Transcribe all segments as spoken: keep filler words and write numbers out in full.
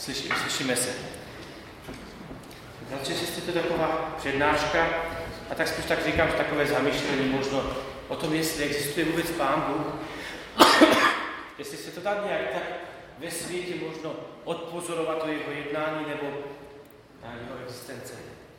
Slyšíme, slyšíme se. Bratři, jestli to je taková přednáška, a tak spíš tak říkám, že takové zamýšlení možno o tom, jestli existuje vůbec Pán Bůh, jestli se to dá nějak tak ve světě možno odpozorovat o jeho jednání nebo na jeho existence.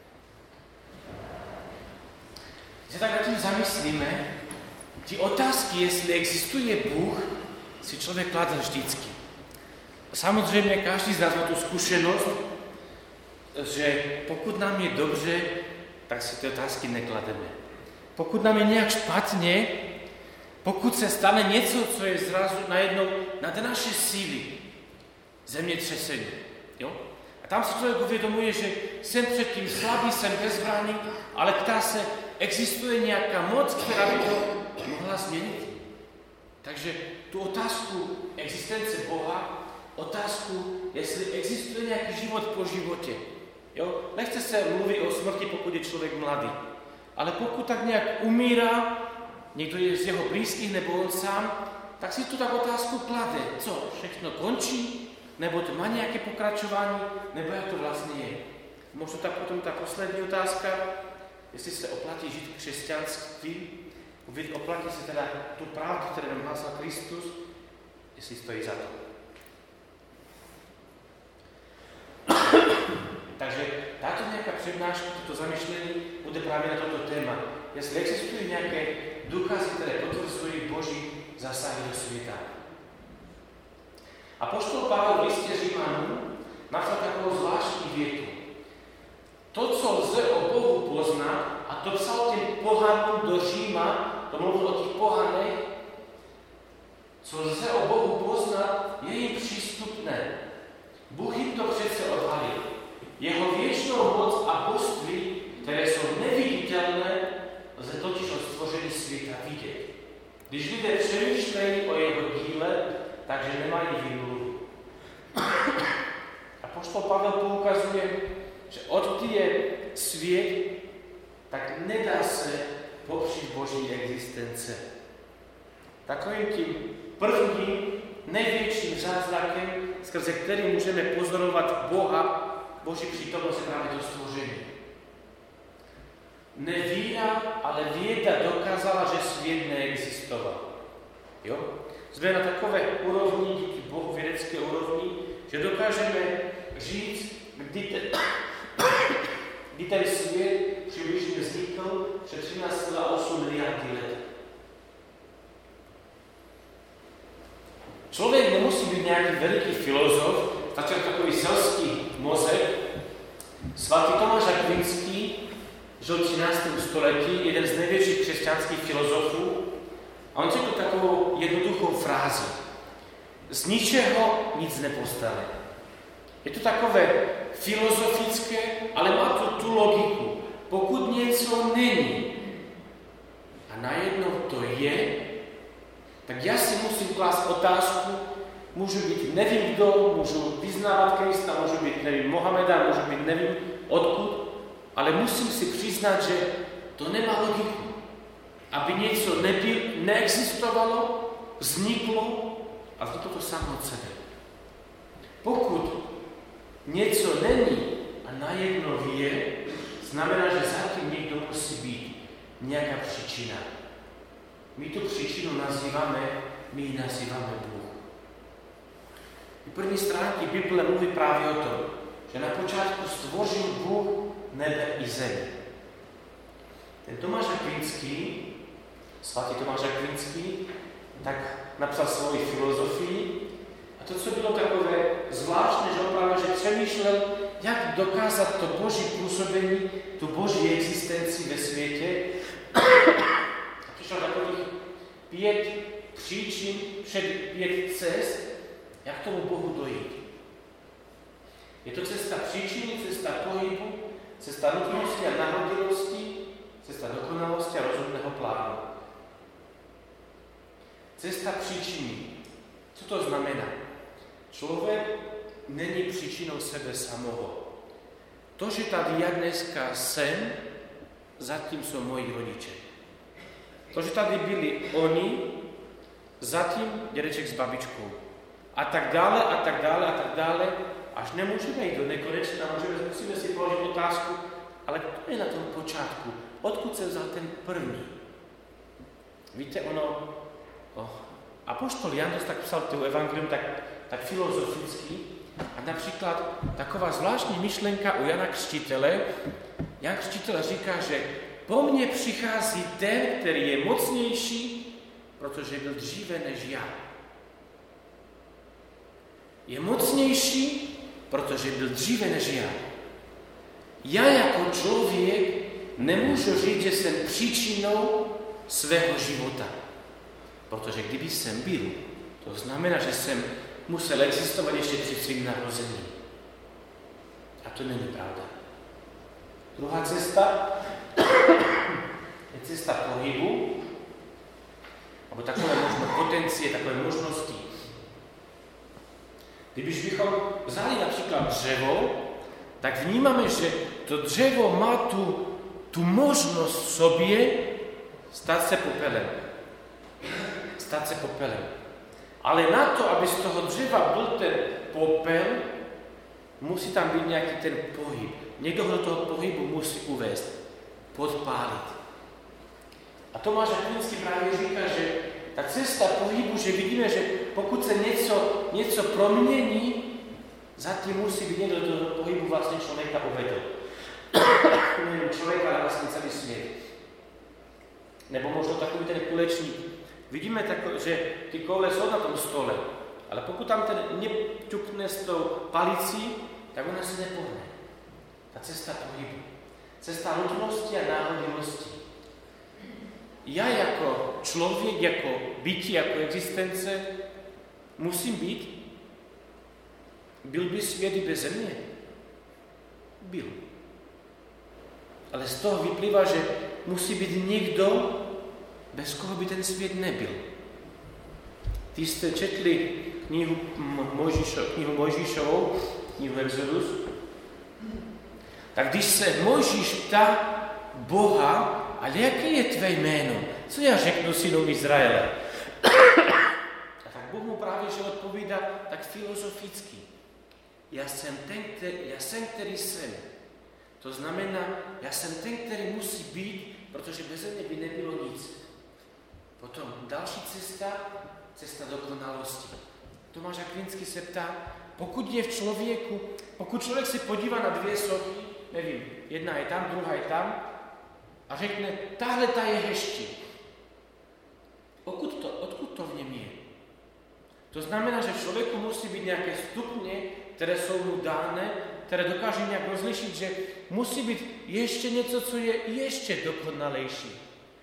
Když se tak nad tím zamyslíme, ty otázky, jestli existuje Bůh, si člověk klade vždycky. Samozřejmě každý z nás má tu zkušenost, že pokud nám je dobře, tak si ty otázky neklademe. Pokud nám je nějak špatně, pokud se stane něco, co je zrazu najednou nad naše síly, zemětřesení, jo? A tam si člověk uvědomuje, že jsem předtím slabý, jsem bezbranný, ale ptá se, existuje nějaká moc, která by to mohla změnit? Takže tu otázku existence Boha, otázku, jestli existuje nějaký život po životě. Jo? Nechce se mluvit o smrti, pokud je člověk mladý. Ale pokud tak nějak umírá, někdo je z jeho blízkých nebo on sám, tak si tu tak otázku klade. Co, všechno končí? Nebo to má nějaké pokračování? Nebo jak to vlastně je? Možná tak potom ta poslední otázka, jestli se oplatí žít v křesťanství, oplatí se teda tu pravdu, kterou nám hlásal Kristus, jestli stojí za to. Takže táto nějaká přednáška, toto zamyšlení bude právě na toto téma. Jestli existují nějaké důkazy, které potvrzují Boží zásahy do světa. Apoštol Pavel v liste Římanům napsal takovou zvláštní větu. To, co lze o Bohu poznat, a to psal těm pohanům do Říma, to mluvil o těch pohanech, co lze o Bohu poznat, je jim přístupné. Bůh jim to přece odhalil. Jeho věčnou moc a božství, které jsou neviditelné, lze totiž od stvoření světa vidět. Když lidé přemýšlejí o jeho díle, takže nemají výmluvu. Apoštol Pavel poukazuje, že odkdy je svět, tak nedá se popřít Boží existence. Takovým tím prvním, největším zázrakem, skrze který můžeme pozorovat Boha, Boží přítomnost je právě to stvoření. Nevíra, ale věda dokázala, že svět neexistoval. Jo? Jsme na takové úrovni, díky Bohu vědecké úrovni, že dokážeme říct, kdy ten, kdy ten svět přibližně vznikl před třináct celá osm miliardy let. Člověk nemusí být nějaký veliký filozof, stačí takový selský mozek. Svatý Tomáš Akvinský žil v třináctém století, jeden z největších křesťanských filozofů, a on řekl takovou jednoduchou frázi. Z ničeho nic nepostane. Je to takové filozofické, ale má to tu logiku. Pokud něco není a najednou to je, tak já si musím klást otázku, můžu být nevím kdo, můžu vyznávat Krista, můžu být nevím Mohameda, můžu být nevím odkud, ale musím si přiznat, že to nemá logiku. Aby něco nebyl, neexistovalo, vzniklo a vzniklo to samo od sebe. Pokud něco není a najednou je, znamená, že zatím někdo musí být nějaká příčina. My tu příčinu nazýváme, my ji nazýváme Bůh. I první stránky Bible mluví právě o tom, že na počátku stvořil Bůh nebe i zemi. Ten Tomáš Akvinský, svatý Tomáš Akvinský, tak napsal svoji filozofii a to, co bylo takové zvláštné, že on právě že přemýšlel, jak dokázat to Boží působení, tu Boží existenci ve světě. A přišel takových pět příčin, před pět cest, jak tomu Bohu dojít. Je to cesta příčiny, cesta pohybu, cesta nutnosti a nahodilosti, cesta dokonalosti a rozumného plánu. Cesta příčiny. Co to znamená? Člověk není příčinou sebe samého. To, že tady já dneska jsem, zatím jsou moji rodiče. To, že tady byli oni, zatím dědeček s babičkou. A tak dále, a tak dále, a tak dále, až nemôžeme ísť do nekonečna, môžeme, musíme si položiť otázku, ale kto je na tom počiatku? Odkud sa vzal ten prvý? Víte, ono, oh, apoštol Jan dosť tak písal tú evangelium tak, tak filozoficky a napríklad taková zvláštní myšlenka u Jana Křtitele. Jan Křtiteľ říká, že po mne přichází ten, ktorý je mocnejší, protože byl dříve než ja. Je mocnejší, protože byl dříve než ja. Ja jako člověk nemůžu říct, že jsem příčinou svého života. Protože kdyby jsem byl, to znamená, že jsem musel existovat ještě před svým narozením. A to není pravda. Druhá cesta je cesta pohybu, alebo takové možno potencie, takové možnosti. Kdybyž bychom vzali například dřevo, tak vnímame, že to dřevo má tu, tu možnost v sobě stát se popelem. Stát se popelem. Ale na to, aby z toho dřeva byl ten popel, musí tam být nějaký ten pohyb. Někdo do toho pohybu musí uvést, podpálit. A Tomáš Akvinský právě říká, že ta cesta pohybu, že vidíme, že pokud se něco, něco promění, zatím musí být někdo do toho pohybu vlastně člověka uvedl. Nejen člověka, ale vlastně celý svět. Nebo možno takový ten kulečník. Vidíme, tako, že ty koule jsou na tom stole, ale pokud tam ten neťukne s tou palicí, tak ona se nepohne. Ta cesta pohybu. Cesta nutnosti a náhodilosti. Ja jako člověk, jako bytí, jako existence musím být. Byl by svět i beze mě? Byl. Ale z toho vyplývá, že musí být někdo, bez koho by ten svět nebyl. Ty jste četli knihu, Mojžišo, knihu Mojžišovou, knihu Exodus. Tak když se Mojžíš ptá Boha, ale jaké je tvé jméno? Co já řeknu synům Izraele? A tak Bůh mu právě že odpovídá tak filozoficky. Já jsem ten, který, já jsem, který jsem. To znamená, já jsem ten, který musí být, protože bez mě by nebylo nic. Potom další cesta, cesta dokonalosti. Tomáš Akvinský se ptá, pokud je v člověku, pokud člověk se podívá na dvě sochy, nevím, jedna je tam, druhá je tam, a řekne, tahle ta je hezčí. Odkud to, odkud to v něm je? To znamená, že v člověku musí být nějaké stupně, které jsou mu dány, které dokáže nějak rozlišit, že musí být ještě něco, co je ještě dokonalejší.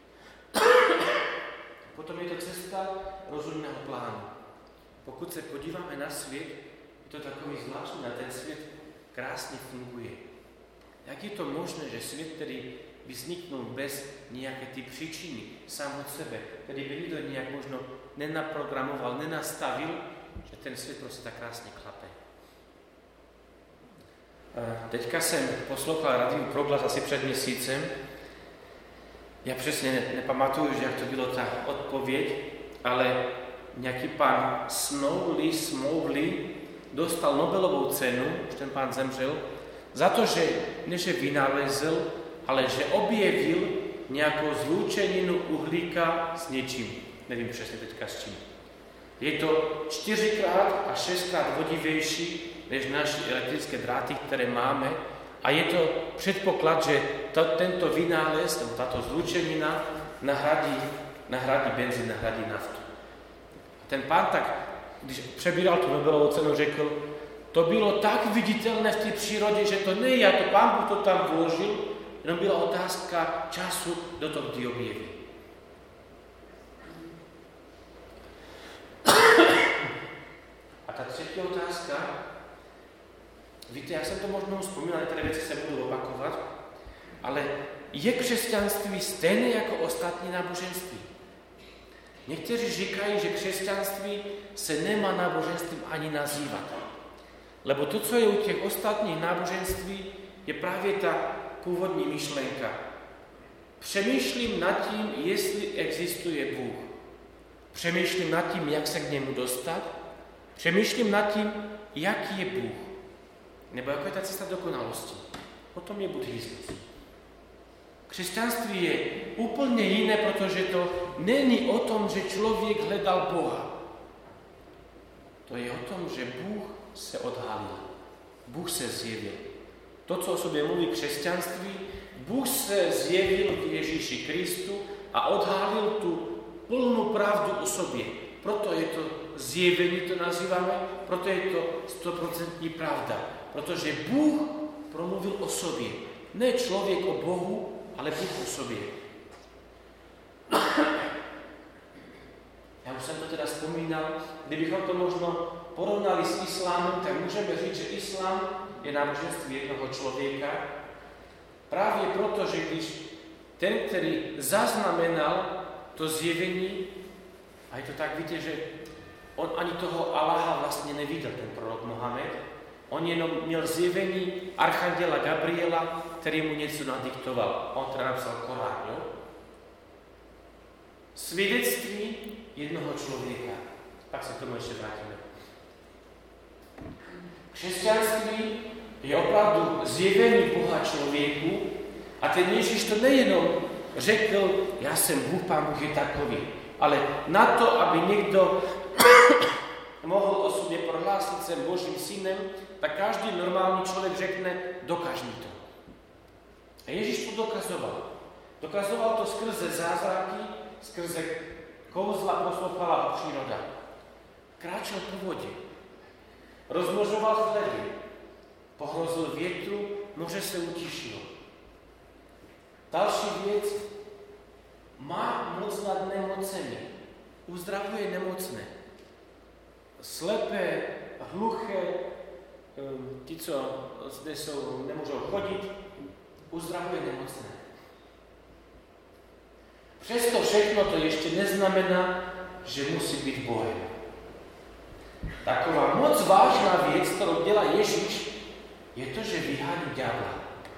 Potom je to cesta rozumného plánu. Pokud se podíváme na svět, je to takový zvláštní, na ten svět krásně funguje. Jak je to možné, že svět, který vzniknul bez nějaké ty příčiny, sám od sebe, který by nikdo nějak možno nenaprogramoval, nenastavil, že ten svět prostě tak krásně klape. Teďka jsem poslouchal rádiu Proglas asi před měsícem. Já přesně ne, nepamatuju, že jak to bylo ta odpověď, ale nějaký pán Snowley, Smowley dostal Nobelovou cenu, už ten pán zemřel, za to, že ne že vynalezl, ale že objevil nějakou zlúčeninu uhlíka s něčím. Nevím přesně teďka s čím. Je to čtyřikrát a šestkrát vodivější než naše elektrické dráty, které máme. A je to předpoklad, že to, tento vynález, nebo tato zlúčenina nahradí, nahradí benzín, nahradí naftu. A ten pán tak, když přebíral tu Nobelovou cenu, řekl, to bylo tak viditelné v té přírodě, že to ne já, to pán Bůh to tam vložil, jenom byla otázka času do toho, kdy objeví. A ta třetí otázka, víte, já jsem to možná vzpomínal, některé věci se budu opakovat, ale je křesťanství stejné jako ostatní náboženství? Někteří říkají, že křesťanství se nemá náboženstvím ani nazývat. Lebo to, co je u těch ostatních náboženství, je právě ta původní myšlenka. Přemýšlím nad tím, jestli existuje Bůh. Přemýšlím nad tím, jak se k němu dostat. Přemýšlím nad tím, jaký je Bůh. Nebo jako je ta cesta dokonalosti. O tom je buddhismus. Křesťanství je úplně jiné, protože to není o tom, že člověk hledal Boha. To je o tom, že Bůh se odhalil. Bůh se zjevil. To, co o sobě mluví křesťanství, Bůh se zjevil v Ježíši Kristu a odhalil tu plnou pravdu o sobě. Proto je to zjevení, to nazýváme, proto je to stoprocentní pravda. Protože Bůh promluvil o sobě. Ne člověk o Bohu, ale Bůh o sobě. Já už jsem to teda vzpomínal, kdybychom to možno porovnali s islámem, tak můžeme říct, že islám je náboženství jednoho člověka. Právě proto, že když ten, který zaznamenal to zjevení, a je to tak, víte, že on ani toho Allaha vlastně neviděl, ten prorok Mohamed, on jenom měl zjevení archanděla Gabriela, který mu něco nadiktoval. On teda napsal Korán, jo? Svědectví jednoho člověka. Tak se k tomu ještě vrátíme. Křesťanství je opravdu zjevení Boha člověku a ten Ježíš to nejenom řekl, já jsem Bůh, Pán Bůh je takový, ale na to, aby někdo mohl o sobě prohlásit, jsem Božím synem, tak každý normální člověk řekne, dokaž mi to. A Ježíš to dokazoval. Dokazoval to skrze zázraky, skrze kouzla poslouchala ho příroda. Kráčel po vodě. Rozmnožoval chleby. Pohrozil větru, moře se utišilo. Další věc, má moc nad nemocemi. Uzdravuje nemocné. Slepé, hluché, ti, co zde jsou, nemůžou chodit, uzdravuje nemocné. Přesto všechno to ještě neznamená, že musí být Bohem. Taková moc vážná věc, kterou dělá Ježíš, je to, že vyhání ďábla.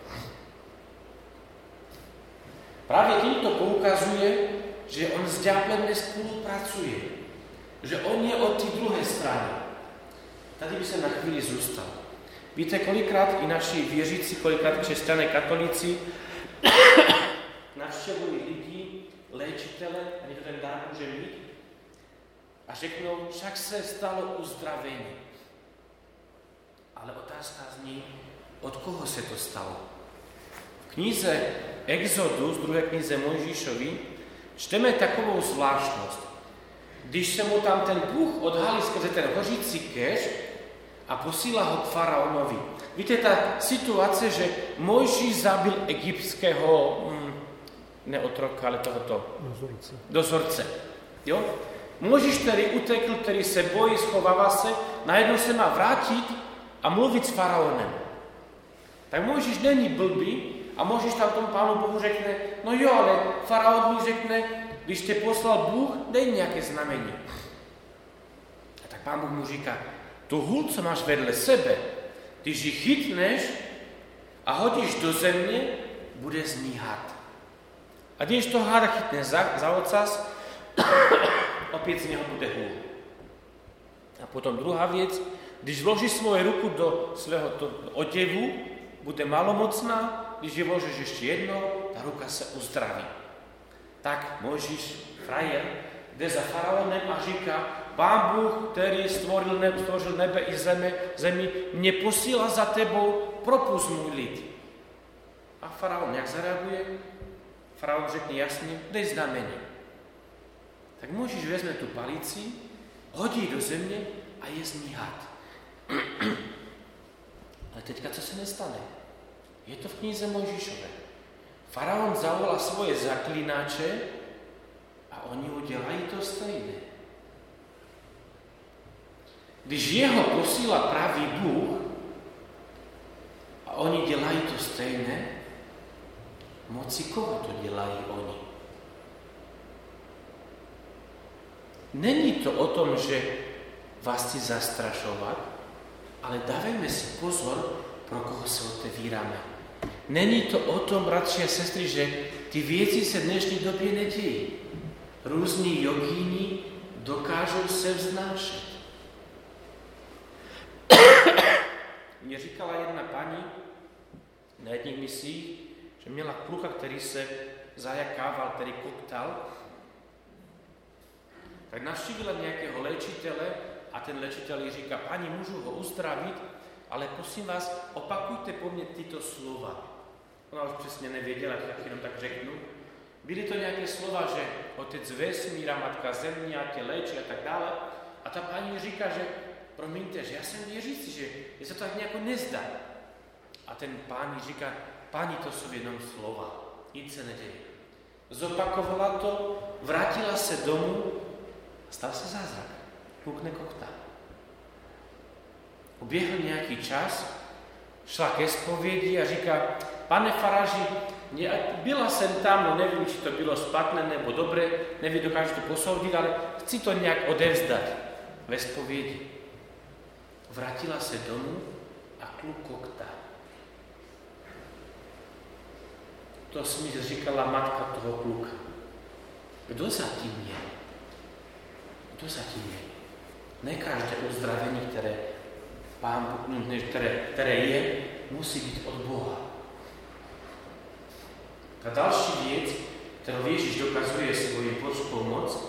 Právě tímto poukazuje, že on s ďáblem nespolupracuje. Že on je od té druhé strany. Tady by se na chvíli zůstal. Víte, kolikrát i naši věřící, kolikrát křesťané, katolíci navštěvují lidi, léčitele, a někdo ten dar může mít, a řeknou, však se stalo uzdravení. Ale otázka zní, od koho se to stalo? V knize Exodus, druhé knize Mojžíšovi, čteme takovou zvláštnost. Když se mu tam ten Bůh odhalí skrze ten hořící keř a posílá ho k faraonovi. Víte, ta situace, že Mojžíš zabil egyptského, hm, ne otroka, ale tohoto dozorce. dozorce. Jo? Mojžíš, který utekl, který se bojí, schovává se, najednou se má vrátit a mluvit s faraonem. Tak Mojžíš není blbý a Mojžíš tam tomu Pánu Bohu řekne, no jo, ale faraon mi řekne, když tě poslal Bůh, dej nějaké znamení. A tak Pán Bůh mu říká, tu hůl, co máš vedle sebe, když ji chytneš a hodíš do země, bude z ní had. A když to hada chytne za, za ocas, opět z něho bude hůl. A potom druhá věc, když vložíš svoji ruku do svého to, oděvu, bude malomocná, když ji vložíš ještě jednou, ta ruka se uzdraví. Tak Mojžíš, frajer, jde za faraonem a říká, Pán Bůh, který stvořil nebe, stvořil nebe i zemi, zemi, mě posílá za tebou, propust můj lid. A faraon jak zareaguje? Faraon řekne jasně, dej znamení. Tak Mojžíš vezme tu palici, hodí do země a je z ní had. Ale teďka co se nestane? Je to v knize Mojžíšové. Faraon zavolá svoje zaklínače a oni udělají to stejné. Když jeho posílá pravý Bůh a oni dělají to stejné, moci koho to dělají oni? Není to o tom, že vás chci zastrašovat, ale dávejme si pozor, pro koho se otevíráme. Není to o tom, bratři a sestry, že ty věci se v dnešní době nedějí. Různí jogíni dokážou se vznášet. Mně říkala jedna paní na jedných misích, že měla kluka, který se zajakával, který koktal, tak navštívila nějakého léčitele a ten léčitel jí říká, pani, můžu ho uzdravit, ale prosím vás, opakujte po mně tyto slova. Ona už přesně nevěděla, tak jenom tak řeknu. Byly to nějaké slova, že otec vesmíra, matka země, tě léčí a tak dále. A ta paní říká, že promiňte, že já jsem věřící, že je to tak nějak nezdá. A ten pán říká, páni, to jsou jenom slova, nic se neděje. Zopakovala to, vrátila se domů a stal se zázrak. Kluk nekoktá. Uběhl nějaký čas, šla ke zpovědi a říká, pane faráži, byla jsem tam, no nevím, či to bylo špatné nebo dobré, nevím, dokážu to posoudit, ale chci to nějak odevzdat ve zpovědi. Vrátila se domů a kluk koktá. To mi říkala matka toho kluka. Kdo zatím je? Kdo zatím je? Ne každé uzdravení, které, pán, které, které je, musí být od Boha. Ta další věc, kterou Ježíš dokazuje svoji božskou moc,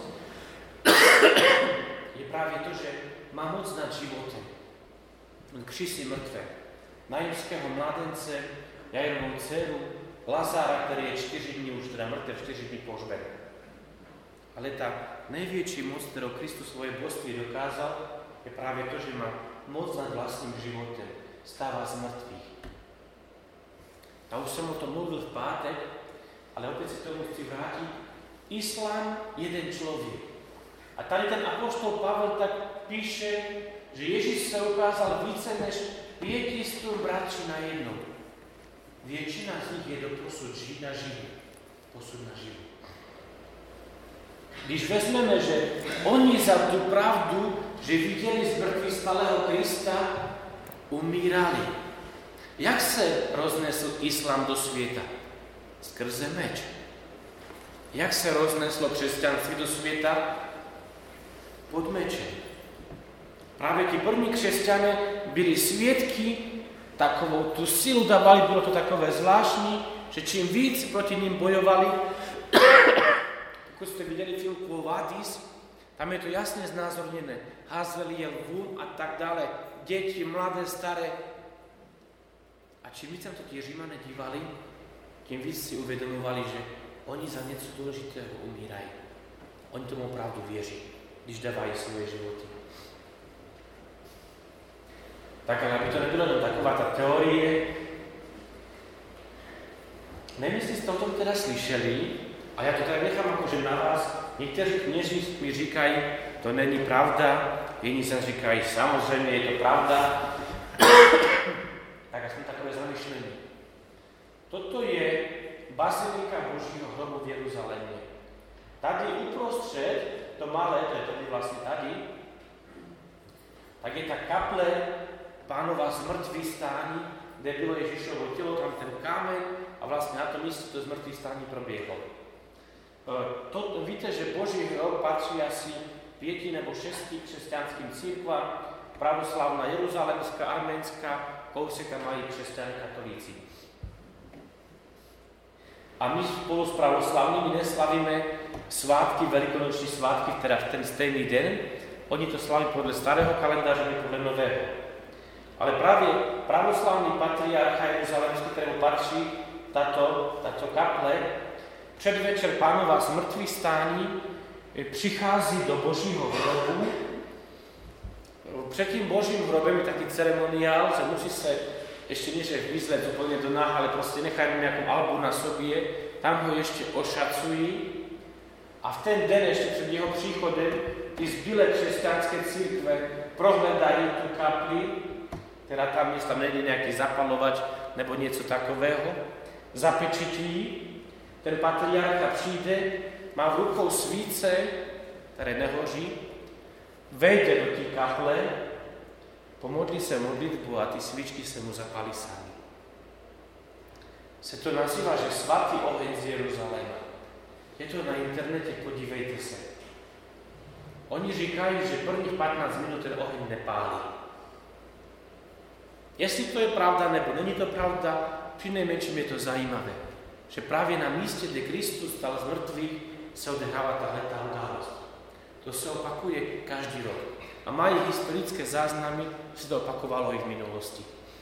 je právě to, že má moc nad životem. On křísí mrtvé. Naimského mladence, Jairovou dceru, Lazára, který je čtyři dní už teda mrtev, čtyři dní pohřben. Ale ta největší moc, kterou Kristus svoje božství dokázal, je právě to, že má moc nad vlastním životem. Stává z mrtvých. A už jsem o tom mluvil v pátek, ale opět si tomu chci vrátit. Islám, jeden člověk. A tady ten apoštol Pavel tak píše, že Ježíš se ukázal více než pětistům bratří najednou. Většina z nich je doposud žijí naživu. Posud naživu. Když vezmeme, že oni za tu pravdu, že viděli z mrtvých stalého Krista, umírali. Jak se roznesl islám do světa? Skrze meč. Jak se rozneslo křesťanství do světa? Pod mečem. Právě ti první křesťané byli svědky, takovou tu silu dávali, bylo to takové zvláštní, že čím víc proti ním bojovali, pokud jste viděli film Quo Vadis, tam je to jasně znázorněné. Házeli je lvům a tak dále, děti, mladé, staré. A čím víc tam to ti Římané dívali, tím víc si uvědomovali, že oni za něco důležitého umírají. Oni tomu opravdu věří, když dávají svoje životy. Tak, ale aby to nebylo jenom taková ta teorie. Nevím, jestli jste o tom teda slyšeli, a já to tady nechám jakože na vás. Někteří kněží mi říkají, to není pravda, jiní se říkají, samozřejmě je to pravda. Tak já jsem takové zamyšlení. Toto je bazilika Božího hrobu v Jeruzalémě. Tady uprostřed, to malé, to je tady vlastně tady, tak je ta kaple Pánova zmrtvýstání, kde bylo Ježíšovo tělo, tam ten kámen a vlastně na tom místě to zmrtvýstání proběhlo. To, víte, že Boží hrob patří asi pěti nebo šesti křesťanským církvám, pravoslavná jeruzalemská, arménská, kousek tam mají křesťané katolíci. A my spolu s pravoslavnými neslavíme svátky, velikonoční svátky, teda v ten stejný den. Oni to slaví podle starého kalendáře, my podle nového. Ale právě pravoslavný patriarcha jeruzalemský, kterému patří tato, tato kaple, předvečer Pánova zmrtvýstání přichází do Božího hrobu. Před tím Božím hrobem je taky ceremoniál, že musí se ještě než vyzlet úplně do náh, ale prostě nechají nějakou albu na sobě, tam ho ještě ošacují a v ten den ještě před jeho příchodem ty zbylé křesťanské církve prohledají tu kapli, která tam je, tam nejde nějaký zapalovač nebo něco takového, zapečetí. Ten patriarcha přijde, má v rukou svíce, které nehoří, vejde do té kaple, pomodlí se modlitbu a ty svíčky se mu zapálí sami. Se to nazývá, že svatý oheň z Jeruzaléma. Je to na internete, podívejte se. Oni říkají, že prvních patnáct minut ten oheň nepálí. Jestli to je pravda, nebo není to pravda, přinejmenším je to zajímavé, že právě na místě, kde Kristus stal z mrtvých, se odehrává tato událost. To se opakuje každý rok. A mají historické záznamy, že se to opakovalo i v minulosti.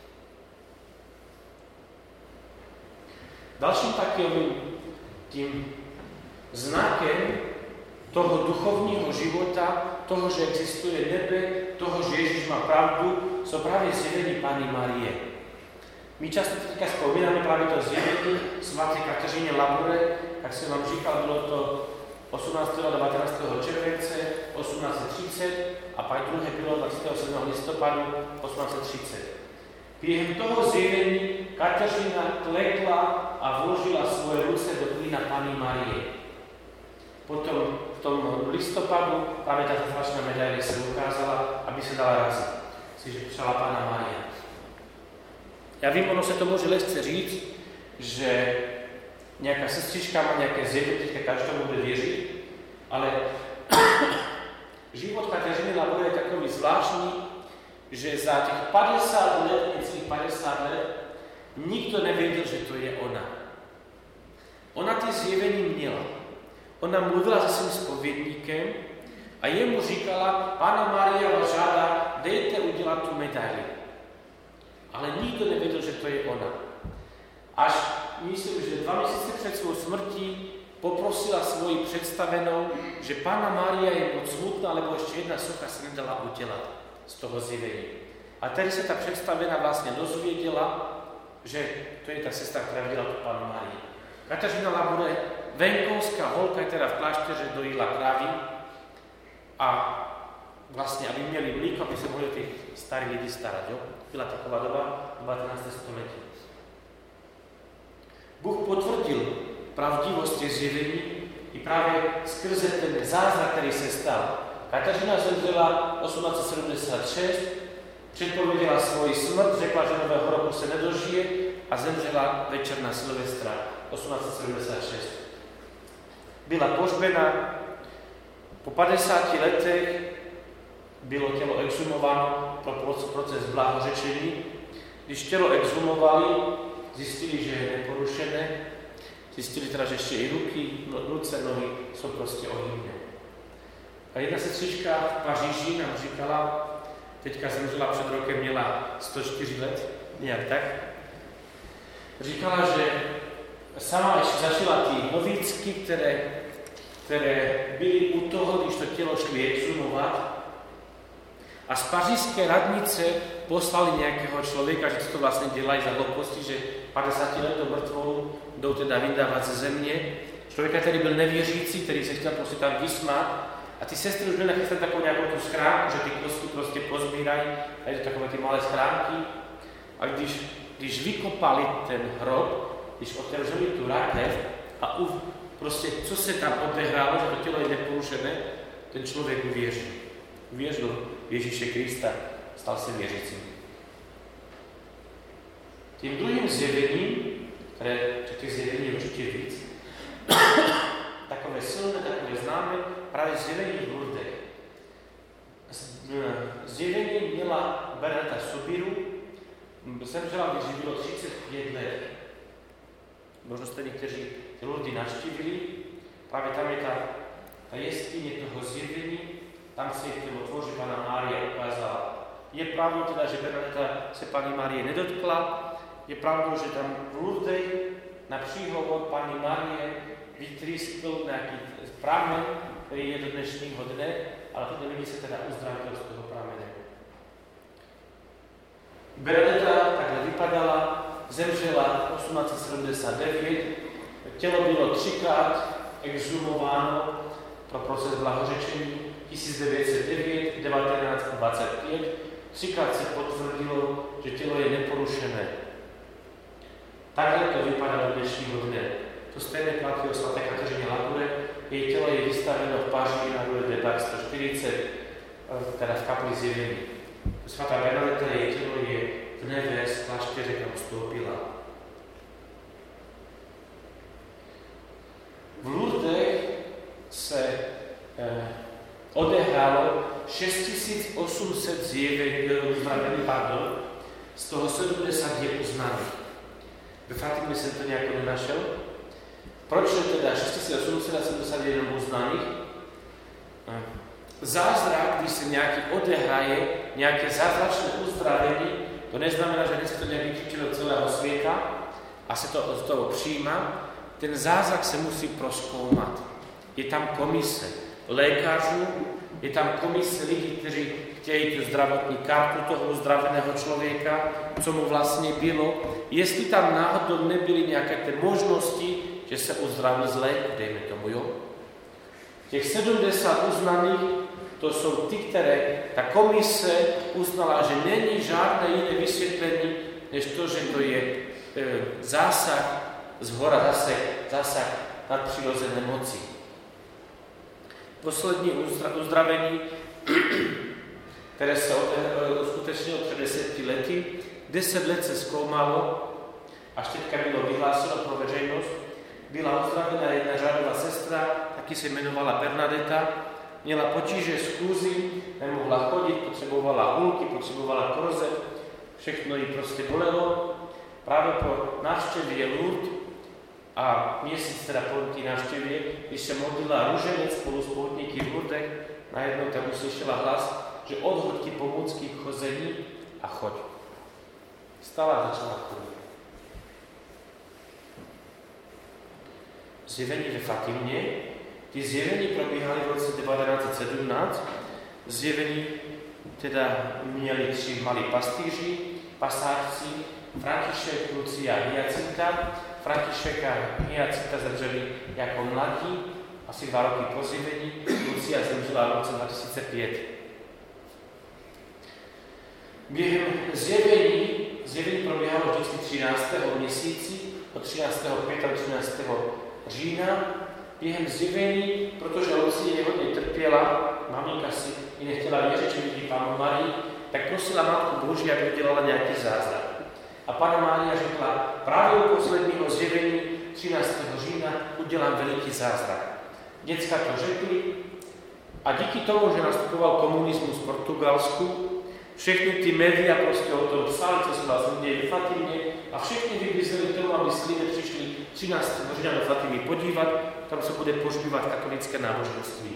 Dalším takovým tím znakem toho duchovního života, toho, že existuje nebe, toho, že Ježíš má pravdu, jsou právě zjevení Panny Marie. My často teďka vzpomínáme právě to zjevení svaté Kateřině Labure, jak jsem vám říkal, bylo to osmnáctého a devatenáctého července osmnáct set třicet a pak druhé bylo dvacátého sedmého listopadu osmnáct set třicet. Během toho zjevení Kateřina klekla a vložila svoje ruce do klína Panny Marie. Potom v tom listopadu právě ta zázračná medaile se ukázala, aby se dala razit. Což přala Panna Maria. Já vím, ono se to může lehce říct, že nějaká sestřička má nějaké zjevení, teďka každému bude věřit, ale život Kateřiny Labure je takový zvláštní, že za těch padesát let, necelých padesát let, nikdo nevěděl, že to je ona. Ona ty zjevení měla. Ona mluvila se svým zpovědníkem a jemu říkala, Panna Maria vás žádá, dejte udělat tu medaili. Ale nikdo nevěděl, že to je ona. Až, myslím, že dva měsíce před svou smrtí poprosila svoji představenou, že Panna Maria je moc smutná, lebo ještě jedna socha se nedala udělat z toho zjevení. A tady se ta představená vlastně dozvěděla, že to je ta sestra, která viděla tu Pannu Marii. Kateřina Labure, venkovská holka, která v klášteře dojila krávy a vlastně, aby měli mlíko, aby se mohli ty starý lidi starat. Jo? Byla taková doba, devatenácté století. Bůh potvrdil pravdivost těch zjevení i právě skrze ten zázrak, který se stal. Kateřina zemřela osmnáct set sedmdesát šest, předpověděla svoji smrt, řekla, že nového roku se nedožije a zemřela večer na Silvestra osmnáct set sedmdesát šest. Byla pohřbena, po padesáti letech bylo tělo exhumováno pro proces blahořečení. Když tělo exhumovali, zjistili, že je neporušené, zjistili teda, že ještě i ruky, ruce, nohy jsou prostě ohybné. A jedna sestřička v Paříži nám říkala, teďka zemřela před rokem, měla sto čtyři let, nějak tak, říkala, že sama ještě zažila ty novícky, které, které byly u toho, když to tělo šli exhumovat, a z pařížské radnice poslali nějakého člověka, že to vlastně dělají za hlouposti, že padesát let do mrtvou jdou teda vydávat ze země. Člověka, který byl nevěřící, který se chtěl prostě tam vysmát. A ty sestry už byly nachystat takovou nějakou tu schránku, že ty kosti prostě pozbírají. A je to takové ty malé schránky. A když, když vykopali ten hrob, když otevřeli tu rakev a u, prostě co se tam odehrálo, že to tělo je neporušené, ten člověk uvěřil. Uvěřil Ježíše Krista, stal se věřícím. Tím druhým zjevením, které těch zjevení je určitě víc, takové silné, takové známé, právě zjevení v Lourdech. Zjevení měla Bernadeta Sobiru, zemřela, když bylo třicet pět let. Možná jste někteří ty Lourdy navštívili, právě tam je ta, ta jeskyně toho zjevení, tam se tělo tvoří Panna Mária ukázala. Je pravdou teda, že Bernadeta se Panny Márie nedotkla, je pravdou, že tam v Lourdech na příhovor Panny Márie vytrýskl nějaký pramen, který je do dnešního dne, ale tyto lidi se teda uzdravil z toho pramene. Bernadeta takhle vypadala, zemřela osmnáct set sedmdesát devět, tělo bylo třikrát exhumováno pro proces blahořečení, tisíc devět set devět, devatenáct set dvacet pět, třikrát se potvrdilo, že tělo je neporušené. Takhle to vypadá do dnešního dne. To stejné platí o svaté Kateřině Labure, její tělo je vystaveno v Paříži na Rue de Bac sto čtyřicet, teda v kapli zjevení. Svatá Bernadeta, její tělo je v nebe z klášteře, kam vstoupila. V Lourdech se eh, odehrálo šest tisíc osm set zjevení, pardon, z toho sedemdesiat je uznaných. Ve Fatime jsem to nejako nenašel. Proč je teda šesť tisíc osemsto sedemdesiatjeden uznaných? Zázrak, když se nějaký odehraje, nějaké zázračné uzdravení, to neznamená, že dnes to nějak vyčičilo celého světa a se to od toho přijíma. Ten zázrak se musí prozkoumat. Je tam komise lékařů, je tam komise lidí, kteří chtějí tu zdravotní kartu toho uzdraveného člověka, co mu vlastně bylo. Jestli tam náhodou nebyly nějaké ty možnosti, že se uzdravil z léku, dejme tomu, jo? Těch sedmdesiat uznaných, to jsou ty, které ta komise uznala, že není žádné jiné vysvětlení, než to, že to je e, zásah z hora, zase zásah nadpřirozené moci. Poslední uzdravení, které se uskutečnilo před deseti lety, deset let se zkoumalo, až teďka bylo vyhláseno pro veřejnost, byla uzdravená jedna řádová sestra, taky se jmenovala Bernadeta, měla potíže s kůzí, nemohla chodit, potřebovala hůlky, potřebovala korzet, všechno jí prostě bolelo. Právě po návštěvě Lourdes a měsíc teda po té návštěvě, když se modlila růženec spolu s poutníky v Lourdech, najednou tam uslyšela hlas, že odhoď ti pomůcky k chození a choď. Stala a začala chodit. Zjevení ve Fatimě. Ty zjevení probíhaly v roce devatenáct sedmnáct. Zjevení teda měli tři malí pastýři, pasážci, František, Lucia a Hyacinta. František a Hyacinta zemřeli jako mladí, asi dva roky po zjevení. Lucia zemřela v roce dva tisíce pět. Během zjevení, zjevení probíhalo vždycky třináctého měsíci, od třináctého května do třináctého října. Během zjevení, protože Lucie hodně trpěla, maminka si i nechtěla věřit, že vidí Pannu Marii, tak prosila Matku Boží, aby udělala nějaký zázrak. A Panna Mária řekla, právě u posledního zjevení třináctého října udělám veliký zázrak. Děcka to řekli a díky tomu, že nastupoval komunismus v Portugalsku, všechny ty média prostě o tom psali, co se vlastně děje v Fatimě a všechny vybízeli tomu, aby s lidé přišli třináctého října do Fatimy podívat, tam se bude pohřbívat katolické náboženství.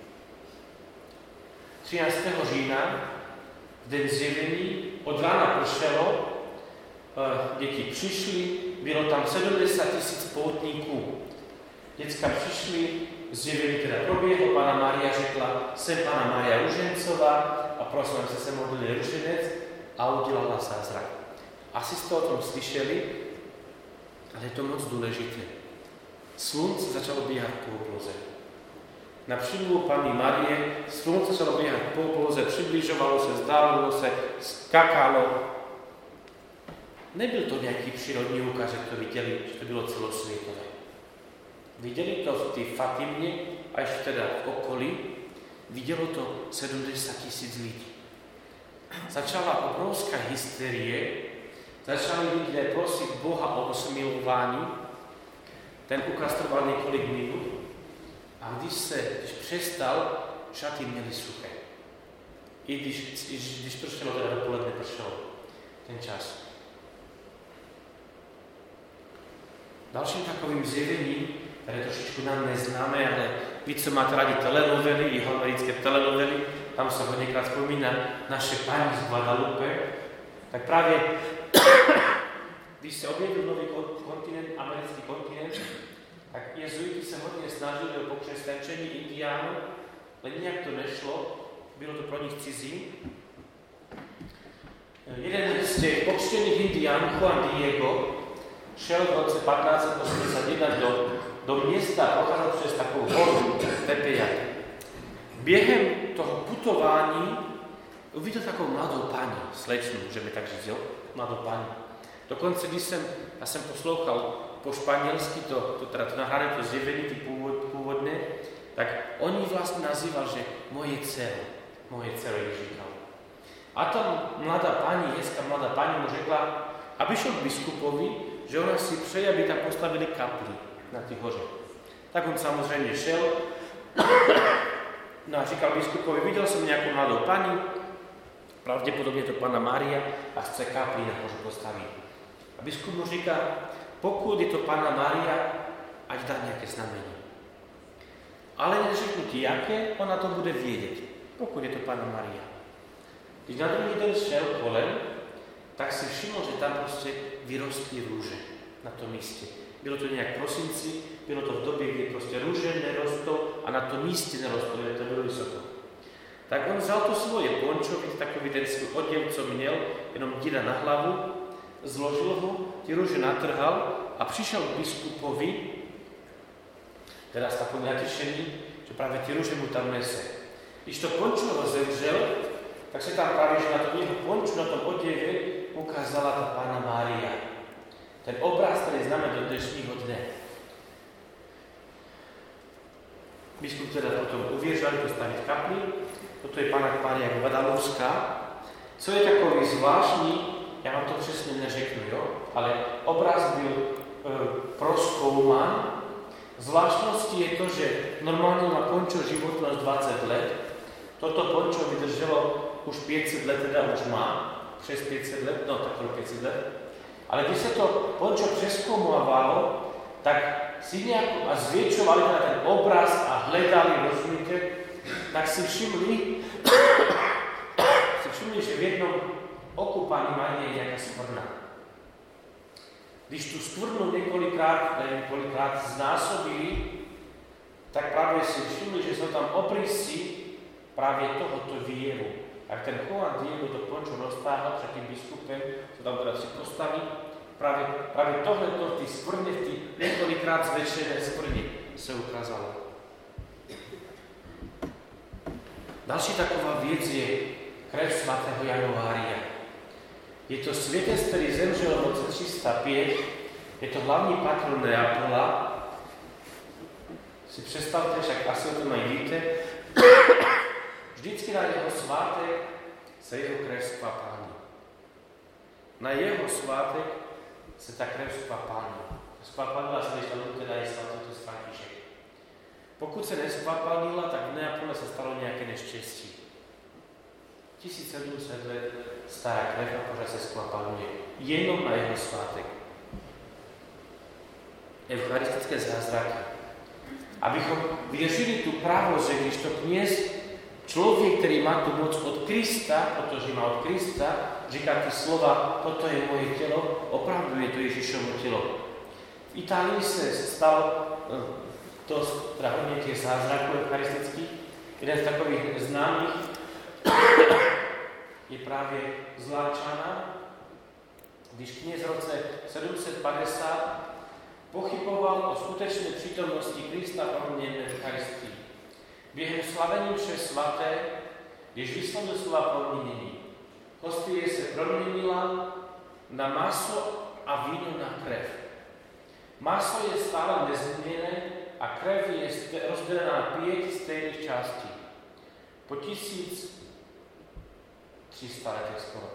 třináctého října, v den zjevení, od rána pršelo, děti přišly, bylo tam sedmdesát tisíc poutníků. Děcka přišli, zjevení teda proběhlo, Panna Mária řekla, jsem Panna Mária Ružencová a prosím, aby se modlili ruženec a udělala zázrak. Asi jste o tom slyšeli, ale je to moc důležité. Slunce začalo běhat po obloze. Na přímluvu Panny Marie slunce začalo běhat po obloze, přibližovalo se, zdálilo se, skakalo. Nebyl to nějaký přírodní úkaz, že to viděli, že to bylo celosvětové. Viděli to v té Fatimě, až teda v okolí, vidělo to sedmdesát tisíc lidí. Začala obrovská hysterie, začali lidé prosit Boha o osmilování. Ten ukaz trval několik minut a když se, když přestal, šaty měly suché. I když, když, když pršelo, teda dopoledne pršelo ten čas. Dalším takovým zjevením, které trošičku nám neznáme, ale vy, co máte rádi telenovely, jihoamerické telenovely, tam se hodněkrát vzpomíná naše paní z Guadalupe, tak právě když se objevil nový kontinent, americký kontinent, tak jezuiti se hodně snažili o pokřesťančení indiánů, ale nijak to nešlo, bylo to pro nich cizí. Jeden z těch pokřtěných indiánů, Juan Diego, šel v roce patnáct osmdesát jedna do, do města a procházel přes takovou horu Tepeyac. Během toho putování uviděl takovou mladou paní, slečnu, můžeme tak říct, jo? Mladou paní. Dokonce, když jsem, já jsem poslouchal po španělsky to, to, teda to nahrané, to zjevení, ty původ, původné, tak on ji vlastně nazýval, že moje dcero, moje dcero ji říkal. A ta mladá paní, hezká mladá paní mu řekla, aby šel k biskupovi, že ona si přeje, aby tam postavili kapli na té hoře. Tak on samozřejmě šel, no a říkal biskupovi, viděl jsem nějakou mladou paní, Pravdepodobne to Panna Mária a chce kapli na kožu postaviť. A biskup mu říká, pokud je to Panna Mária, ať dá nejaké znamenie. Ale neřeknu ti, jaké, ona to bude vědět, pokud je to Panna Mária. Když na druhý den šel kolem, tak si všiml, že tam prostě vyrostly růže na tom místě. Bylo to nějak v prosinci, bylo to v době, kdy prostě růže nerostou a na tom místě nerostou, kde to bylo vysoko. Tak on vzal to svoje pončo, takový ten svůj oděv, co měl, jenom díra na hlavu, zložil ho, ty růže natrhal a přišel k biskupovi, teda s takovým natěšením, že právě ty růže mu tam nese. Když to pončo rozevřel, tak se tam právě, že na tom jeho ponču, na tom oděvě ukázala ta Panna Mária. Ten obraz, který známe do dnešního dne. Biskup teda potom uvěřil postavit kapli. Toto je Panna Mária Guadalovská. Co je takový zvláštní, já vám to přesně neřeknu, jo? Ale obraz byl e, prozkoumán. Zvláštností je to, že normálně má pončo životnost dvacet let. Toto pončo vydrželo už pět set let, teda už má, přes pět set let, no takhle pět set let. Ale když se to pončo přezkoumávalo, tak si nějak a zvětšovali na ten obraz a hledali, rozumíte, tak si všimli, si všimli, že v jednom oku Panny Márie je nějaká skvrna. Když tu skvrnu několikrát, několikrát znásobili, tak právě si všimli, že jsou tam obrysy právě tohoto výjevu. Jak ten Juan Diego to pončo roztáhl před tím biskupem, co tam teda si postaví, právě, právě tohleto, ty skvrně, ty několikrát zvětšené skvrně se ukázalo. Další taková věc je krev svatého Januária. Je to světec, který zemřel v roce tři sta pět, je to hlavní patron Neapola. Si představte, však asi o tom aj víte, vždycky na jeho svátek se jeho krev skvapání. Na jeho svátek se ta krev skvapání. Skvapánila se, když tam teda je svatý František. Pokud se neskvapánila, tak v Neapole se stalo nějaké neštěstí. tisíc sedm set let stará krev a pořád se skvapánuje. Jenom na jeho svátek. Eucharistické zázraky. Abychom věřili tu pravost, že když to kněz, člověk, který má tu moc od Krista, protože má od Krista, říká ty slova, toto je moje tělo, opravdu je to Ježíšovo tělo. V Itálii se stalo to teda hodně těch zázraků eucharistických. Jeden z takových známých je právě Zláčana, když kněz v roce sedm set padesát pochyboval o skutečné přítomnosti Krista proměněné v Eucharistii. Během slavení mše svaté, když vyslovil slova proměnění, hostie se proměnila na maso a víno na krev. Maso je stále nezměněné a krev je rozdělená na pět stejných částí. Po tisíc tři sta letech skoro.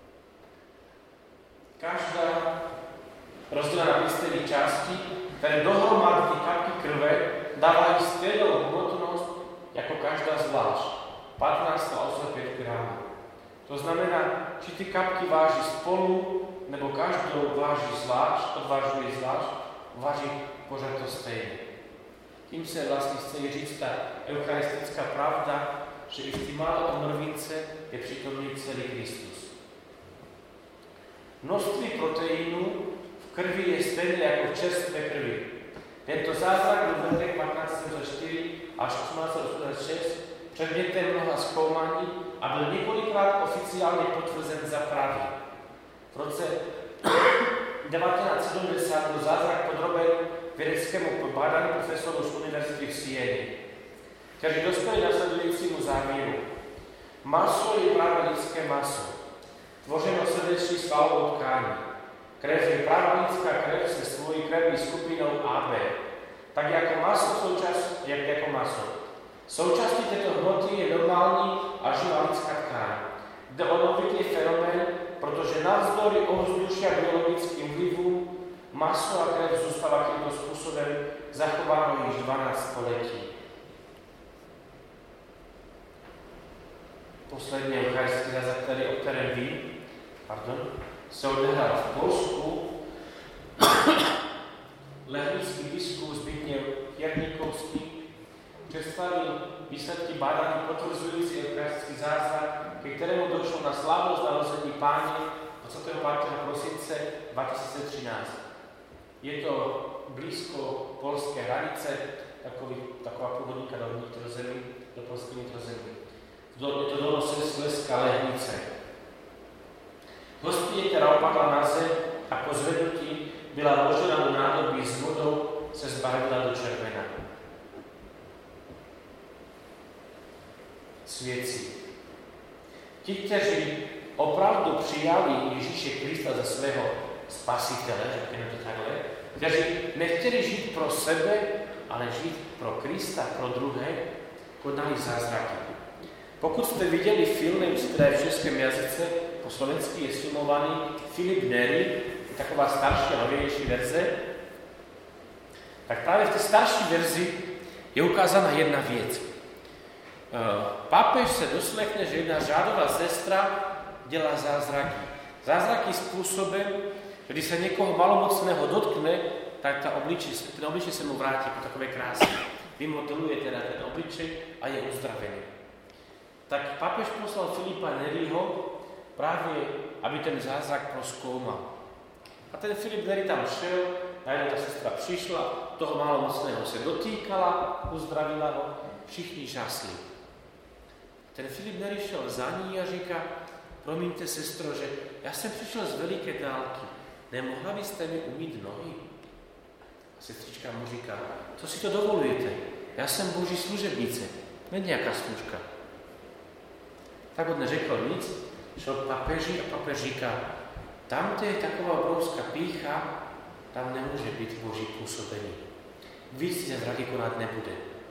Každá rozdělená na pět stejných částí, které dohromady ty kapky krve dávají stejnou hmotnost jako každá zvlášť. patnáct a osm pět gramů. To znamená, či ty kapky váží spolu, nebo každou váží zvlášť, odvážuje zvlášť, váží pořád to stejně. Tím se vlastně chce říct ta eucharistická pravda, že i v té malé omrvince je přítomný celý Kristus. Množství proteinů v krvi je stejné jako v čerstvé krvi. Tento zázrak byl v letech patnáct set čtyři až osmnáct set osmdesát šest předmětem mnoha zkoumání a byl několikrát oficiálně potvrzen za pravý. V roce devatenáct sedmdesát byl zázrak podroben vědeckému pobádání profesorů z univerzity v Sieni, kteří dospěli nasledujícímu závěru. Maso je právě lidské maso, tvořeno srdeční svalovou tkání. Krev je právě lidská krev se svojí krevní skupinou A B, tak jako maso součas, jak jako maso. Součástí této hmoty je normální a živá lidská tkáň. Jde o novitý fenomén, protože navzdory ovzduší a biologickým vlivům maso a krev zůstává tímto způsobem zachováno již dvanáct století. poslední eucharistický zázrak, který, o kterém vím, pardon, se odehrál v Polsku. Lehnický biskup Zbigniew Piernikowski představil výsledky bádání potvrzující eucharistický zázrak, ke kterému došlo na slávnost narození Páně dvacátého pátého prosince dva tisíce třináct. Je to blízko polské hranice, takový, taková původníka do vnitrozemí, do polské vnitrozemí. Je to Dolnoslezská Lehnice. Hostie, která opadla na zem a po zvednutí byla vložena do nádobí s vodou, se zbarvila do červená. Svědci. Ti, kteří opravdu přijali Ježíše Krista za svého spasitele, řekněme to takhle, kteří nechtěli žít pro sebe, ale žít pro Krista, pro druhé, konali zázraky. Pokud jste viděli film, který je v českém jazyce, po slovensky je filmovaný Filip Neri, taková starší a novější verze, tak právě v té starší verzi je ukázána jedna věc. Pápež se doslechne, že jedna řádová sestra dělá zázraky. Zázraky způsobem, že když se někoho malomocného dotkne, tak ta obličej, ten obličej se mu vrátí po takové krásy. Vymodeluje teda ten obličej a je uzdravený. Tak pápež poslal Filipa Neriho právě, aby ten zázrak prozkoumal. A ten Filip Neri tam šel, najednou ta sestra přišla, toho malomocného se dotýkala, uzdravila ho, všichni žasli. Ten Filip Neri šel za ní a říká, promiňte, sestro, že já jsem přišel z veliké dálky, nemohla byste mi umýt nohy? A sestřička mu říká, co si to dovolujete? Já jsem boží služebnice, ne nějaká služka. Tak on neřekl nic, šel k papeži a papež říká, tam, kde je taková obrovská pýcha, tam nemůže být boží působení. Víc si zázraky konat nebude.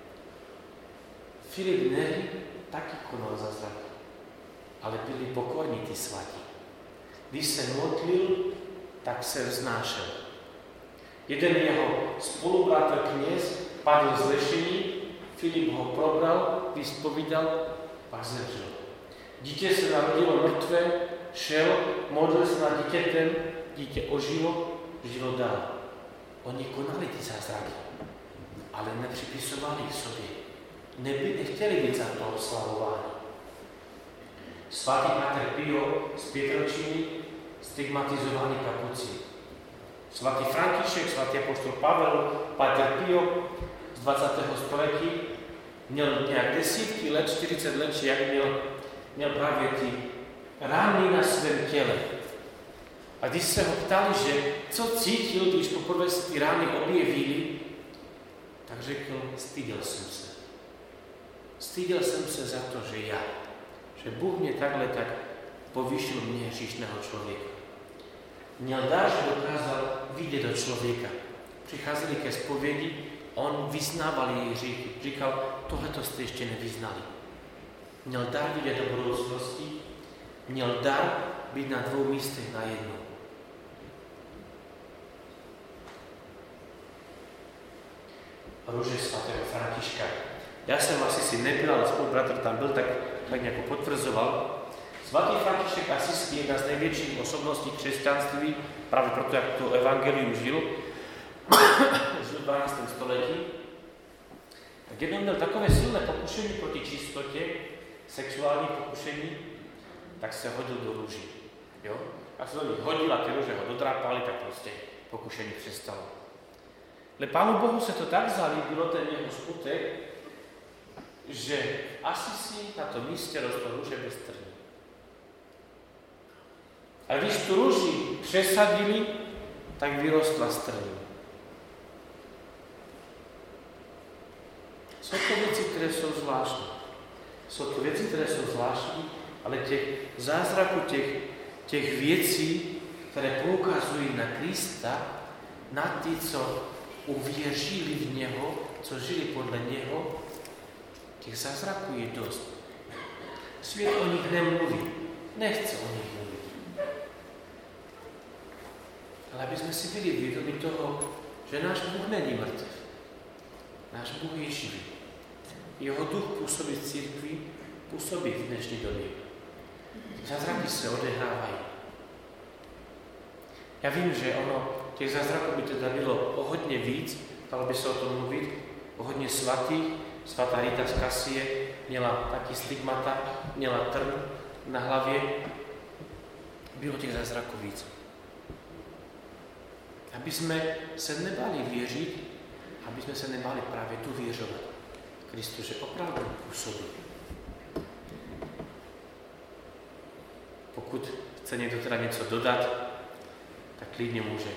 Filip Neri taky konal zázraky, ale byli pokorní ty svatí. Když se modlil, tak se vznášel. Jeden jeho spolubratr kněz padl z lešení, Filip ho probral, vyspovídal a zemřel. Dítě se narodilo mrtvé, šel, modlil se nad dítětem, dítě ožilo, žilo dál. Oni konali ty zázraky, ale nepřipisovali k sobě. Neby, nechtěli být za to oslavováni. Svatý Pater Pio z Pětročiny, stigmatizovaný kapuci. Svatý František, svatý apoštol Pavel, Pater Pio z dvacátého století měl nějak desítky let, čtyřicet let, či jak měl, měl právě ty rány na svém těle. A když se ho ptali, že co cítil, když poprvé se ty rány objevily, tak řekl, styděl jsem se. Styděl jsem se za to, že já, že Bůh mě takhle tak povýšil mě, hříšného člověka. Měl dar, že dokázal vidět do člověka. Přicházeli ke zpovědi, on vyznával její hříchy. Říkal, tohleto jste ještě nevyznali. Měl dar vidět do budoucnosti, měl dar být na dvou místech najednou. Růže svatého Františka. Já jsem asi si nebyl, ale spolubratr tam byl, tak, tak nějak potvrzoval. Svatý František Asijský je jedna z největších osobností křesťanství, právě proto, jak to evangelium žil, žil v dvanáctém století. Tak jednou měl takové silné pokušení proti čistotě, sexuální pokušení, tak se hodil do růží. Jo? A se do nich hodil a ty růže ho dotrápali, tak prostě pokušení přestalo. Ale Pánu Bohu se to tak zalíbilo, ten jeho skutek, že v Asisi na tom místě rostlo růže bez trní. A když tu růži přesadili, tak vyrostla z trní. Jsou to věci, které jsou zvláštní. Jsou to věci, které jsou zvláštní, ale těch zázraků, těch, těch věcí, které poukazují na Krista, na ty, co uvěřili v něho, co žili podle něho, těch zázraků je dost. Svět o nich nemluví, nechce o nich mluvit. Ale aby jsme si byli vědomi toho, že náš Bůh není mrtev. Náš Bůh je živý. Jeho duch působí v církvi působí v dnešní době. Zázraky se odehrávají. Já vím, že ono, těch zázraků by teda bylo o hodně víc, dalo by se o tom mluvit, o hodně svatých. Svatá Rita z Kasie měla taky stigmata, měla trn na hlavě. Bylo těch zázraků víc. Aby jsme se nebáli věřit, aby jsme se nebáli právě tu věřovat. Kristus je opravdu působí. Pokud chce někdo teda něco dodat, tak klidně může.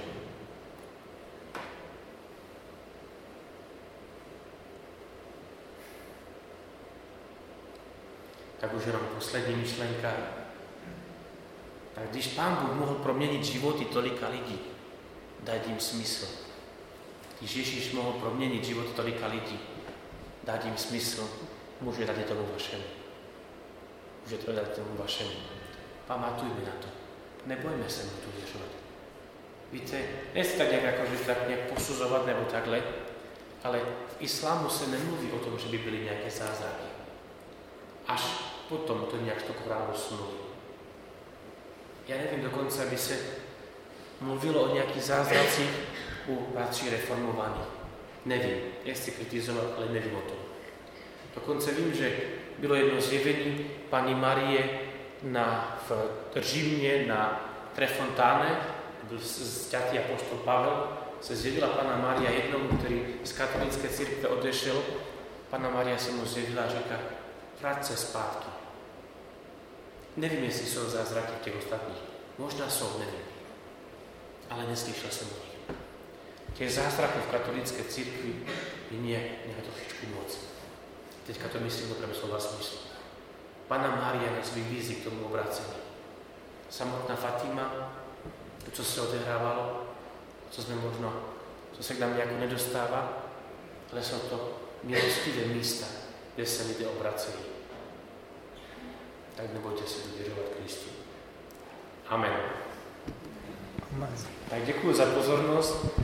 Tak už jenom poslední myšlenka. Tak když Pán Bůh mohl proměnit životy tolika lidí, dát jim smysl. Když Ježíš mohl proměnit životy tolika lidí, dát jim smysl, může dát i tomu vašemu. Může to dát tomu vašemu. Pamatujme na to. Nebojme se mu tu věřovat. Víte, nechci tak nějak, jako, že tak nějak posuzovat nebo takhle, ale v islámu se nemluví o tom, že by byly nějaké zázraky. Až potom to nějak to Koránu smluví. Já nevím dokonce, aby se mluvilo o nějakých zázracích u bratří reformovaných. Nevím, nechci kritizovat, ale nevím o tom. Dokonce vím, že bylo jedno zjevení Panny Marie na, v Římě na Trefontáne, byl sťatý apoštol Pavel, se zjevila Panna Maria jednomu, který z katolické církve odešel. Panna Maria se mu zjevila a říká, vrať se zpátky. Nevím, jestli jsou zázraky těch ostatních. Možná jsou, nevím. Ale neslyšel jsem o nich. Těch zázraků v katolické církvi je nějak trošičku moc. Teďka to myslím opravdu slova smyslu. Panna Mária nás vybízí k tomu obrácení. Samotná Fatima, to, co se odehrávalo, co jsme možno, co se k nám nějak nedostává, ale jsou to milostivé místa, kde se lidé obracejí. Tak nebojte se důvěřovat Kristu. Amen. Amen. Tak děkuji za pozornost.